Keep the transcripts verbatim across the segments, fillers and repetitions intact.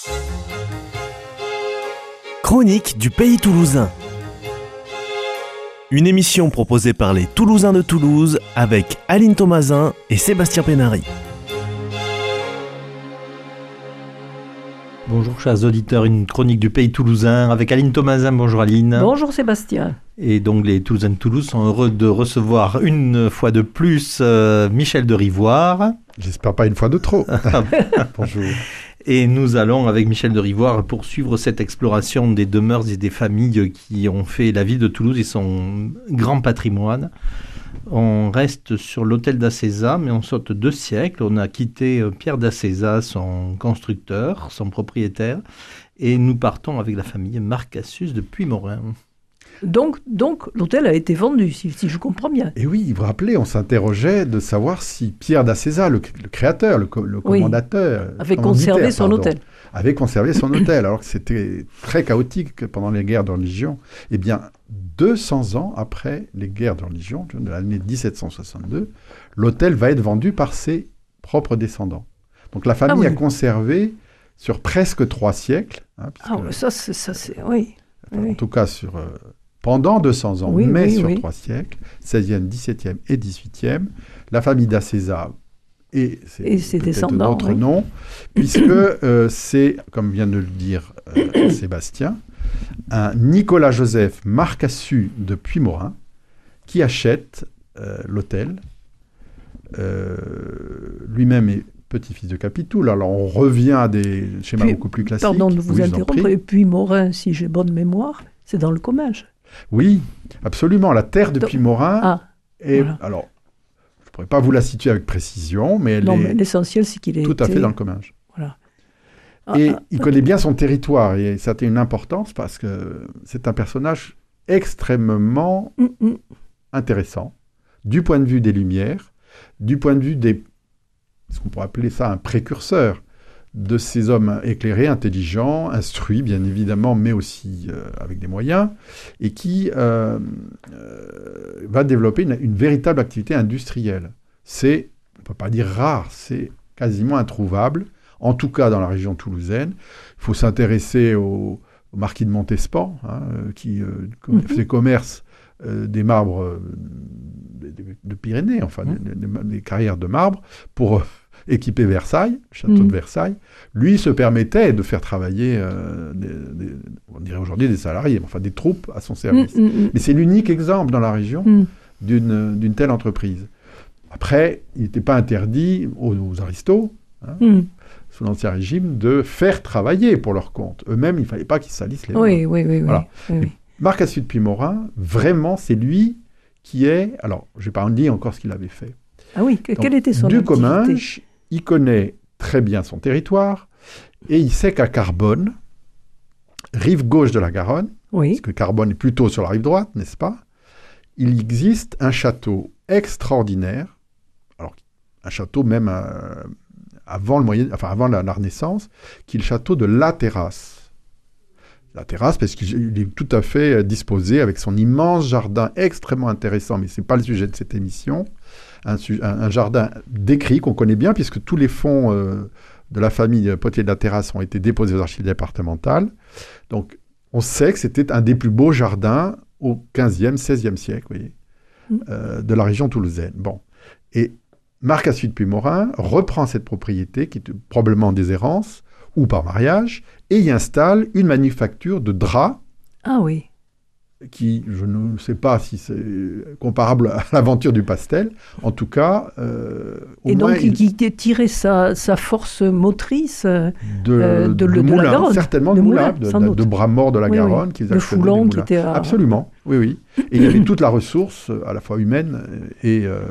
Chronique du Pays Toulousain. Une émission proposée par les Toulousains de Toulouse avec Aline Thomasin et Sébastien Pénary. Bonjour chers auditeurs, une chronique du Pays Toulousain avec Aline Thomasin. Bonjour Aline. Bonjour Sébastien. Et donc les Toulousains de Toulouse sont heureux de recevoir une fois de plus euh, Michel de Rivoire. J'espère pas une fois de trop. Bonjour. Et nous allons avec Michel de Rivoire poursuivre cette exploration des demeures et des familles qui ont fait la ville de Toulouse et son grand patrimoine. On reste sur l'hôtel d'Acézat, mais on saute deux siècles. On a quitté Pierre d'Acézat, son constructeur, son propriétaire, et nous partons avec la famille Marcassus de Puymorin. Donc, donc l'hôtel a été vendu, si, si je comprends bien. Et oui, vous vous rappelez, on s'interrogeait de savoir si Pierre d'Acézat, le, le créateur, le, le oui. commandateur... avait conservé son pardon, hôtel. avait conservé son hôtel, alors que c'était très chaotique pendant les guerres de religion. Eh bien, deux cents ans après les guerres de religion, de l'année dix-sept cent soixante-deux, l'hôtel va être vendu par ses propres descendants. Donc la famille ah oui. a conservé sur presque trois siècles. Hein, ah oui, ça c'est... Ça, c'est oui. Enfin, oui. En tout cas, sur... Euh, pendant deux cents ans, oui, mais oui, sur oui. trois siècles, seizième, dix-septième et dix-huitième, la famille d'Acézat et, et ses descendants, d'autres oui. noms, puisque euh, c'est, comme vient de le dire euh, Sébastien, un Nicolas-Joseph Marcassus de Puymorin qui achète euh, l'hôtel. Euh, lui-même est petit-fils de Capitoul. Alors on revient à des schémas puis, beaucoup plus classiques. Pardon de vous oui, interrompre, et Puymorin, si j'ai bonne mémoire, c'est dans le Comminges. Oui, absolument. La terre de Donc, Puymorin ah, est... voilà. Alors, je ne pourrais pas vous la situer avec précision, mais elle non, est mais l'essentiel, c'est qu'il est tout été... à fait dans le Comminges. Voilà. Et ah, il ah, connaît bien son territoire, et ça a une importance parce que c'est un personnage extrêmement mm, mm. intéressant, du point de vue des Lumières, du point de vue des... ce qu'on pourrait appeler ça un précurseur de ces hommes éclairés, intelligents, instruits, bien évidemment, mais aussi euh, avec des moyens, et qui euh, euh, va développer une, une véritable activité industrielle. C'est, on ne peut pas dire rare, c'est quasiment introuvable, en tout cas dans la région toulousaine. Il faut s'intéresser au, au marquis de Montespan, hein, qui euh, com- mm-hmm. faisait commerce euh, des marbres euh, de, de Pyrénées, enfin, mm-hmm. des, des, des carrières de marbre, pour... Euh, équipé Versailles, château mmh. de Versailles, lui se permettait de faire travailler, euh, des, des, on dirait aujourd'hui des salariés, enfin des troupes à son service. Mmh, mmh. Mais c'est l'unique exemple dans la région mmh. d'une, d'une telle entreprise. Après, il n'était pas interdit aux, aux aristos, hein, mmh. sous l'Ancien Régime, de faire travailler pour leur compte. Eux-mêmes, il ne fallait pas qu'ils salissent les mains. Oui, oui, oui. Voilà. oui, oui. Marcassus de Puymorin, vraiment, c'est lui qui est... Alors, je n'ai pas dit encore ce qu'il avait fait. Ah oui, que, Donc, quelle était son du activité ? Comminges, il connaît très bien son territoire et il sait qu'à Carbonne, rive gauche de la Garonne, oui. parce que Carbonne est plutôt sur la rive droite, n'est-ce pas ? Il existe un château extraordinaire, alors un château même euh, avant, le moyen, enfin, avant la, la Renaissance, qui est le château de La Terrasse. La Terrasse, parce qu'il est tout à fait disposé avec son immense jardin extrêmement intéressant, mais ce n'est pas le sujet de cette émission. Un, un jardin décrit qu'on connaît bien, puisque tous les fonds euh, de la famille Potier de la Terrasse ont été déposés aux archives départementales. Donc, on sait que c'était un des plus beaux jardins au quinzième, seizième siècle, vous voyez, mmh. euh, de la région toulousaine. Bon. Et Marcassus de Puymorin reprend cette propriété, qui est probablement en déshérence, ou par mariage, et y installe une manufacture de draps. Ah oui. Qui, je ne sais pas si c'est comparable à l'aventure du pastel, en tout cas... Euh, au et moins, donc, il, il tirait sa, sa force motrice de, euh, de, de, de, de moulin, la Garonne. certainement de, de moulin, de, de, de bras morts de la oui, Garonne. Oui. Qu'ils le foulon qui était... À... Absolument, oui, oui. Et il y avait toute la ressource, à la fois humaine et, euh,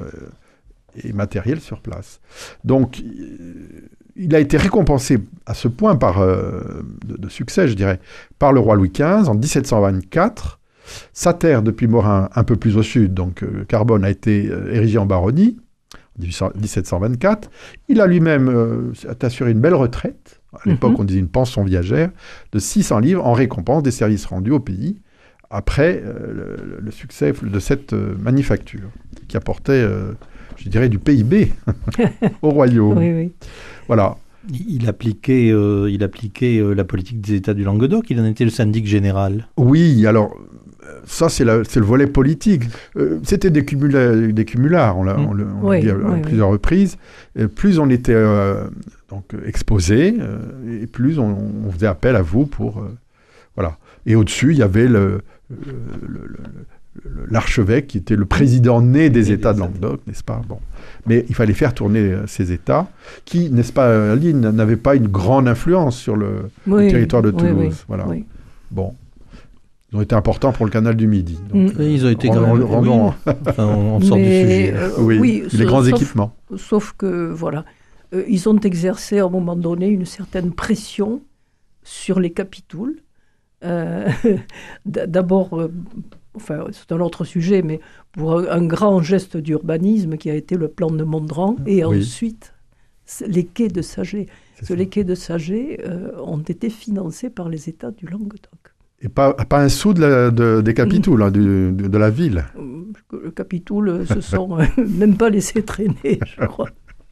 et matérielle, sur place. Donc... Il a été récompensé à ce point par, euh, de, de succès, je dirais, par le roi Louis quinze en dix-sept cent vingt-quatre. Sa terre de Puymorin, un peu plus au sud, donc euh, Carbonne, a été euh, érigée en baronnie en dix-sept cent vingt-quatre. Il a lui-même euh, assuré une belle retraite. À l'époque, mm-hmm. on disait une pension viagère de six cents livres en récompense des services rendus au pays après euh, le, le succès de cette euh, manufacture qui apportait, euh, je dirais, du P I B au royaume. Oui, oui. Voilà. Il appliquait, euh, il appliquait euh, la politique des États du Languedoc, il en était le syndic général. Oui, alors, ça, c'est, la, c'est le volet politique. Euh, c'était des, cumula, des cumulards, on l'a, Mmh. on l'a, on l'a Oui, dit à, oui, à oui. plusieurs reprises. Et plus on était euh, donc, exposé, euh, et plus on, on faisait appel à vous pour... Euh, voilà. Et au-dessus, il y avait le, le, le, le, l'archevêque qui était le président né des Et États des de Languedoc, n'est-ce pas? Bon. Mais il fallait faire tourner ces États qui, n'est-ce pas, Aline, n'avaient pas une grande influence sur le, Oui, le territoire de oui, Toulouse. oui, Voilà. oui. Bon. Ils ont été importants pour le canal du Midi. Donc, Mm. Et ils ont été quand rendons- même... rendons- oui. Enfin, on, on sort du Mais, sujet. euh, oui, oui, les sauf- grands sauf- équipements. Sauf que, voilà, euh, ils ont exercé à un moment donné une certaine pression sur les capitouls. Euh, d- d'abord, euh, enfin, c'est un autre sujet, mais pour un, un grand geste d'urbanisme qui a été le plan de Mondran, et Oui. ensuite c- les quais de Saget. C'est Parce ça. que les quais de Saget euh, ont été financés par les États du Languedoc. Et pas, pas un sou de la- de- des capitaux, là, du- de, de la ville. Euh, Le capitoul euh, se sont euh, même pas laissés traîner, je crois.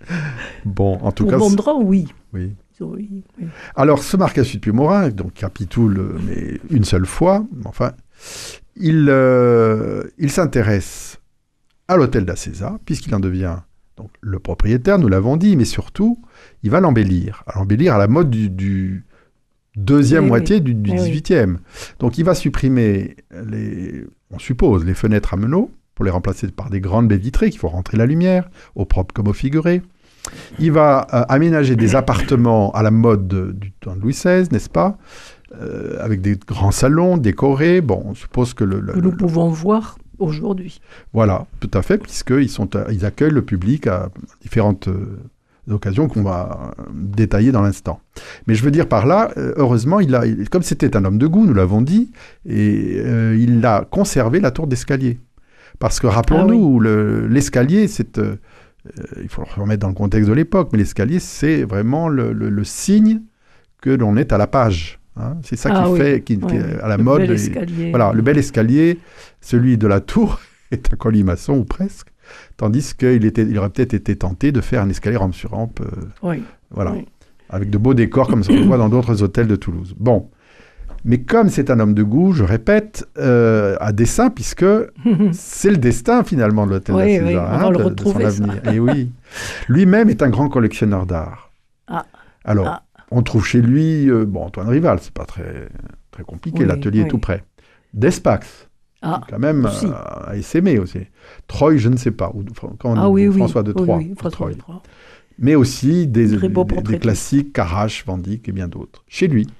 Bon, en tout Pour cas... Mondran, oui. Oui. Ils ont- oui, oui. Alors, ce Marquis de Puy-Morin, donc Capitoul, euh, mais une seule fois, enfin, il, euh, il s'intéresse à l'hôtel d'Acésa, puisqu'il en devient donc, le propriétaire, nous l'avons dit, mais surtout, il va l'embellir. À l'embellir à la mode du, du deuxième Oui, moitié oui. du, du Eh oui. dix-huitième. Donc, il va supprimer, les, on suppose, les fenêtres à meneaux, pour les remplacer par des grandes baies vitrées qui font rentrer la lumière, au propre comme au figuré. Il va euh, aménager des appartements à la mode de- du temps de Louis seize, n'est-ce pas? Euh, avec des grands salons décorés. Bon, on suppose que le... le- Que nous le- pouvons voir aujourd'hui. Voilà, tout à fait, puisqu'ils sont, euh, ils accueillent le public à différentes euh, occasions qu'on va euh, détailler dans l'instant. Mais je veux dire par là, euh, heureusement, il a, il- comme c'était un homme de goût, nous l'avons dit, et euh, il a conservé la tour d'escalier. Parce que rappelons-nous, le- l'escalier, c'est... euh, euh, il faut le remettre dans le contexte de l'époque, mais l'escalier, c'est vraiment le, le- le signe que l'on est à la page. hein. C'est ça Ah qui oui, fait, qui, qui ouais, est à la le mode. bel et- escalier. voilà, le bel escalier, celui de la tour, est un colimaçon, ou presque, tandis qu'il était, il aurait peut-être été tenté de faire un escalier rampe sur rampe, euh, Oui. voilà, Oui. avec de beaux décors comme ça on voit dans d'autres hôtels de Toulouse. Bon, mais comme c'est un homme de goût, je répète, euh, à dessein, puisque c'est le destin finalement de l'hôtel Oui, d'Acésa, oui, on hein, va le de- de son retrouver, ça. avenir. Et oui, lui-même est un grand collectionneur d'art. Ah. Alors, Ah. on trouve chez lui, euh, bon, Antoine Rival, c'est pas très, très compliqué, Oui, l'atelier est oui. tout près. D'Espax, Ah, quand même aussi. euh, à essaimer aussi. Troyes, je ne sais pas, ou, quand on ah dit, oui, ou oui. François de Oui, Troyes. oui, François Troyes. de Troyes. Mais aussi des, Très beau des- des portraitiste. classiques, Carache, Van Dyck et bien d'autres. Chez lui.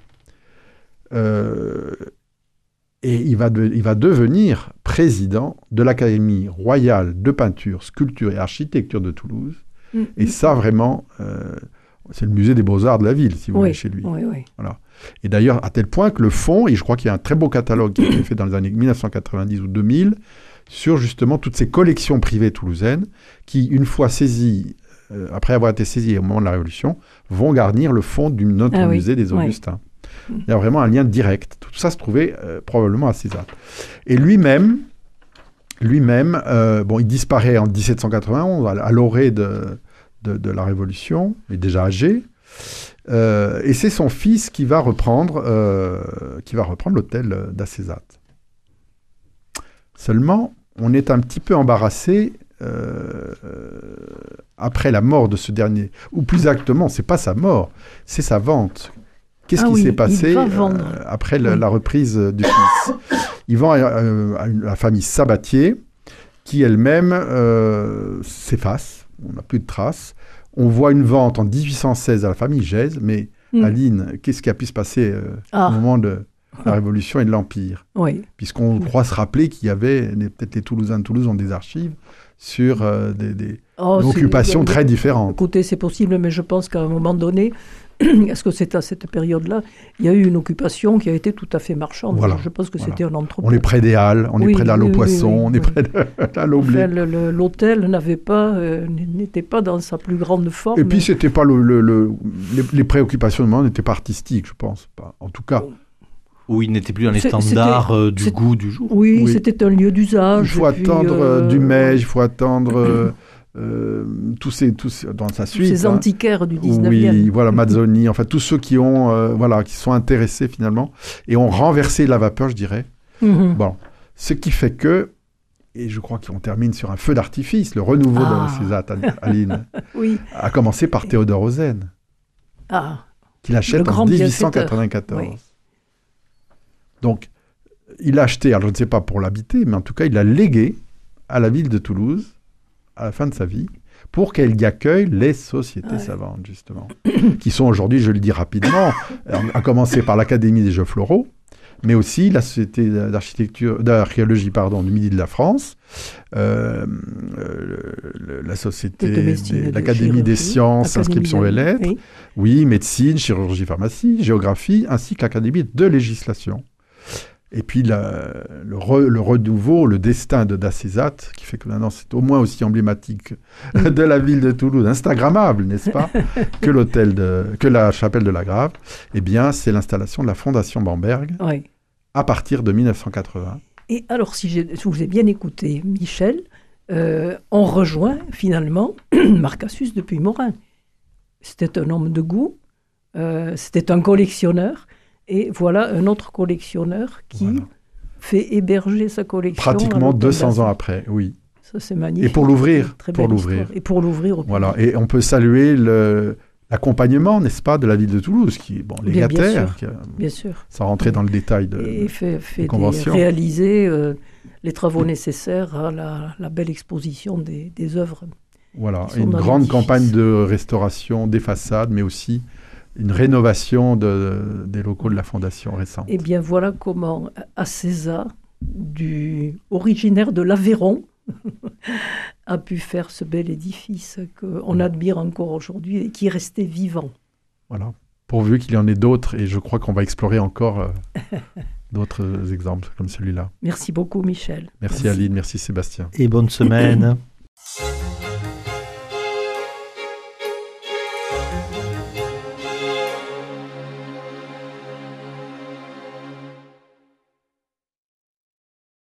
Euh, et il va, de- il va devenir président de l'Académie royale de peinture, sculpture et architecture de Toulouse. Mm, Et mm. ça, vraiment, euh, c'est le musée des beaux-arts de la ville, si vous voulez, Oui, chez lui. oui, oui. Et d'ailleurs, à tel point que le fonds, et je crois qu'il y a un très beau catalogue qui a été fait dans les années mille neuf cent quatre-vingt-dix ou deux mille, sur justement toutes ces collections privées toulousaines, qui, une fois saisies, euh, après avoir été saisies au moment de la Révolution, vont garnir le fonds du notre Ah oui, musée des ouais. Augustins. Il y a vraiment un lien direct. Tout ça se trouvait euh, probablement à César. Et lui-même, lui-même, euh, bon, il disparaît en dix-sept cent quatre-vingt-onze, à, à l'orée de, de, de la Révolution, il est déjà âgé. Euh, et c'est son fils qui va reprendre, euh, qui va reprendre l'hôtel d'Acézat. Seulement, on est un petit peu embarrassé euh, après la mort de ce dernier. Ou plus exactement, c'est pas sa mort, c'est sa vente. Qu'est-ce Ah qui oui, s'est il passé va vendre. euh, après le- Oui. la reprise du fils? Il vend à, à- à une- à la famille Sabatier, qui elle-même euh, s'efface. On n'a plus de traces. On voit une vente en dix-huit cent seize à la famille Gèze, mais Mm. Aline, qu'est-ce qui a pu se passer euh, Ah. au moment de la Révolution et de l'Empire? Oui. Puisqu'on croit se rappeler qu'il y avait, peut-être les Toulousains de Toulouse ont des archives, sur euh, des, des Oh, c'est- occupations il y a- très différentes. Écoutez, c'est possible, mais je pense qu'à un moment donné, est-ce que c'est à cette période-là, il y a eu une occupation qui a été tout à fait marchande. Voilà, Je pense que voilà. c'était un entrepôt. On est près des Halles, on Oui, est près de la oui, oui, Lopoisson, oui, on est oui. près de la Loblé. Enfin, le- le- l'hôtel n'avait pas, euh, n'était pas dans sa plus grande forme. Et puis, c'était pas le, le- le- les, les préoccupations de moment n'étaient pas artistiques, je pense. Pas. En tout cas, Où il n'était plus dans les C'est- standards c'était- euh, du c'est- goût du jour. Oui, Oui. c'était un lieu d'usage. il faut et puis, attendre euh, euh, du Meij, il faut attendre euh, euh, tous ces, tous, dans sa suite. Ces hein. antiquaires du dix-neuvième. Oui, voilà, Mazzoni, enfin tous ceux qui ont, euh, voilà, qui sont intéressés finalement et ont renversé la vapeur, je dirais. Mhm. Bon, ce qui fait que, et je crois qu'on termine sur un feu d'artifice, le renouveau Ah. de César, Aline, Oui. a commencé par Théodore Ozen, Ah, qu'il achète Le grand en dix-huit cent quatre-vingt-quatorze. bienfaiteur, Donc, il a acheté, alors je ne sais pas pour l'habiter, mais en tout cas, il a légué à la ville de Toulouse, à la fin de sa vie, pour qu'elle y accueille les sociétés Ouais. savantes, justement, qui sont aujourd'hui, je le dis rapidement, à commencer par l'Académie des Jeux Floraux, mais aussi la Société d'architecture, d'archéologie, pardon, du Midi de la France, euh, euh, la Société, de médecine et des- de l'Académie des chirurgie, sciences, Académie inscription de- et lettres, oui. oui, médecine, chirurgie, pharmacie, géographie, ainsi que l'Académie de législation. Et puis la- le, re- le renouveau, le destin de Dacézat, qui fait que maintenant c'est au moins aussi emblématique de la ville de Toulouse, instagrammable, n'est-ce pas, que l'hôtel de, que la chapelle de la Grave. Eh bien, c'est l'installation de la Fondation Bamberg Oui. à partir de mille neuf cent quatre-vingts. Et alors, si, j'ai- si vous avez bien écouté, Michel, euh, on rejoint finalement Marcassus de Puymorin. C'était un homme de goût, euh, c'était un collectionneur, et voilà un autre collectionneur qui Voilà. fait héberger sa collection. à Pratiquement l'hôtel deux cents d'Assy. ans après, oui. Ça, c'est magnifique. Et pour l'ouvrir, Très pour belle l'ouvrir. histoire. Et pour l'ouvrir au Voilà. public. Et on peut saluer le, l'accompagnement, n'est-ce pas, de la ville de Toulouse, qui est bon, Bien, bien légataire, sûr. qui a- Bien sûr. sans rentrer dans le détail de... Et fait, fait des des- conventions. réaliser euh, les travaux nécessaires à la, la belle exposition des, des œuvres. Voilà, Ils sont une dans grande l'édifice. campagne de restauration des façades, mais aussi une rénovation de- des locaux de la fondation récente. Eh bien, voilà comment Acézat, du originaire de l'Aveyron, a pu faire ce bel édifice qu'on admire encore aujourd'hui et qui est resté vivant. Voilà. Pourvu qu'il y en ait d'autres, et je crois qu'on va explorer encore euh, d'autres exemples comme celui-là. Merci beaucoup, Michel. Merci, Aline, merci Sébastien. Et bonne semaine.